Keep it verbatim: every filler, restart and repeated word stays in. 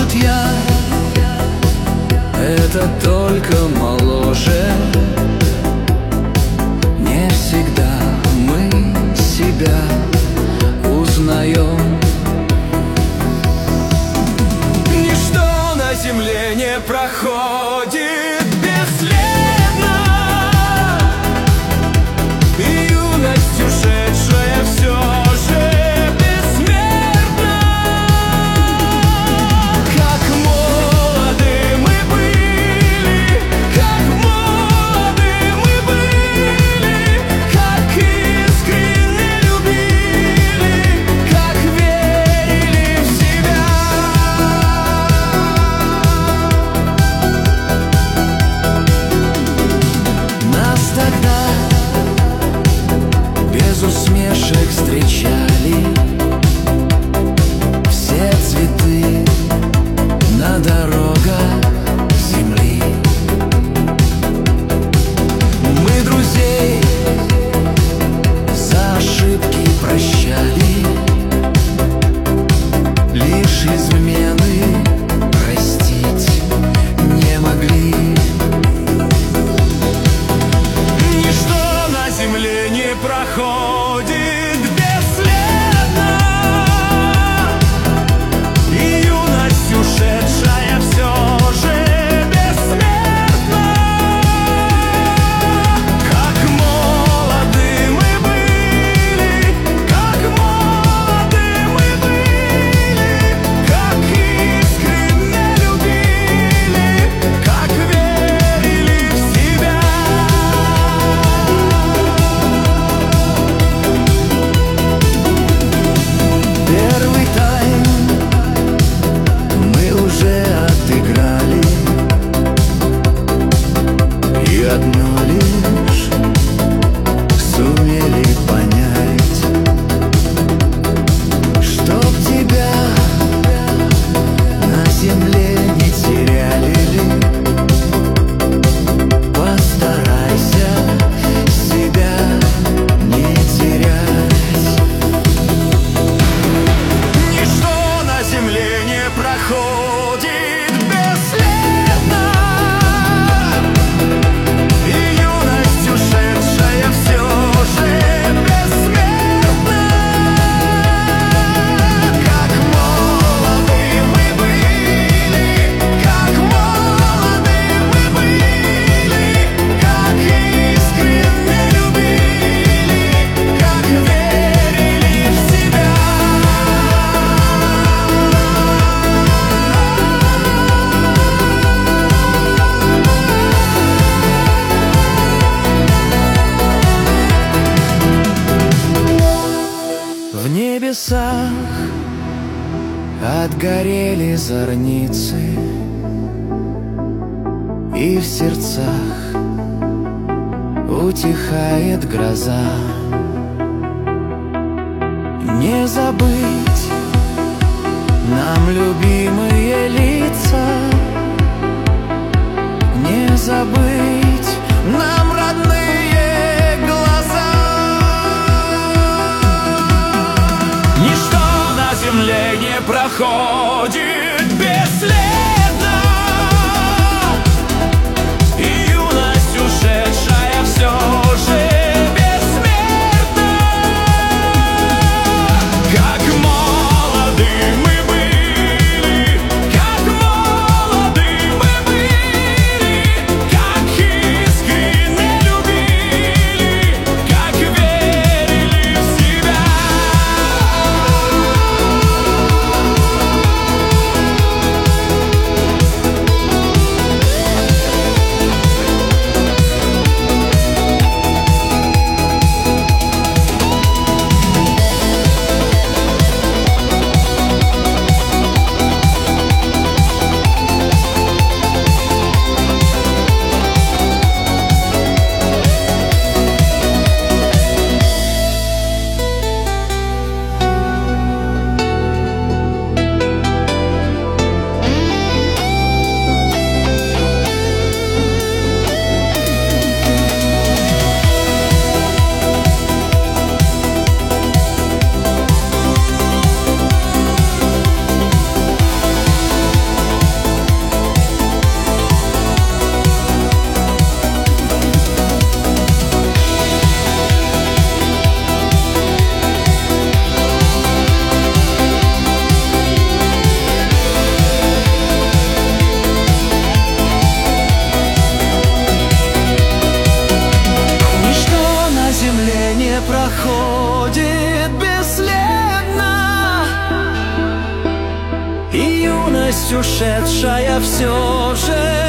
Может, я это только моложе. Не всегда мы себя узнаем. Ничто на земле не проходит бесследно, и юность, ушедшая, все же бессмертна. Как молоды мы были, как молоды мы были, как искренне любили, как верили в себя. Нас тогда без усмешек встречали все цветы на дорогах земли. Мы друзей за ошибки прощали, лишь измены простить не могли. Ничто на земле не проходит бесследно, и юность, ушедшая, все же бессмертна. Как молоды мы были, как молоды мы были, как искренне любили, как верили в себя. Первый тайм мы уже отыграли, и одно лишь сумели понять: чтоб тебя на земле не теряли ли, постарайся себя не терять. Ничто на земле не проходит бесследно, и юность, ушедшая, все же бессмертна. Как молоды мы были, как молоды мы были, как искренне любили, как верили в себя. В небесах отгорели зорницы, и в сердцах утихает гроза. Не забыть нам любимые лица, не забыть нам родные глаза. Ничто на земле не проходит бесследно, и юность, ушедшая, все же бессмертна. Как молоды мы были, юность ушедшая все же